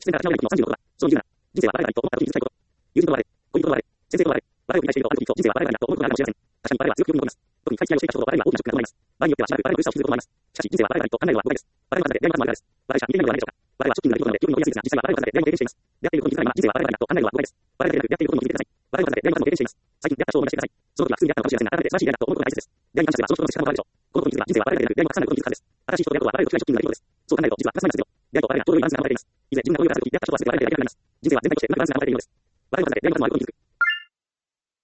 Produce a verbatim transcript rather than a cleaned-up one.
視線から離れない時のさんじゅうのことは、そのにじゅうなな、人生は笑えないと思った時に気づきたいこと。友人と笑え、恋人と笑え、先生と笑え、笑いを繰り返しているとある時と人生は笑えないと思うことがあるかもしれません。確かに笑いは強く読みます。特に深い付き合いをしていた人と笑いは大きなショックが伴います。場合によってはしばらく笑いの苦しさを気づくこともあります。しかし人生は笑えないと考えるのは誤解です。笑いの数で出会いの数もあるからです。笑いしか似ていないのではないでしょうか。笑いはショッキングな出来事なので興味を持ちやすいですが、実際は笑いの数で出会いも経験しています。出会っていることに気づかないまま人生は笑えないなと考えるのは誤解です。笑いだけでなく出会っていることにも気づいてください。笑いの数で出会いの数も経験しています。最近出会った人を思い出してください。その時は普通に出会ったのかもしれませんが、改めて素晴らしい出会いだと思うことが大切です。出会いに関してはその人の時間もあるでしょう。このことに気づけば人生は笑いだけでなく出会いもたくさんあることに気づくはずです。新しい人と出会うことは笑いを機会ショッキングな出来事です。そう考えると実はプラスマイナスゼロ。出会いと笑いがちょうど良いバランスが保たれています。以前自分がこういうバランスを聞いてやった人は全て笑いだけで諦めます。人生は全体としてうまくバランスが保たれているのです。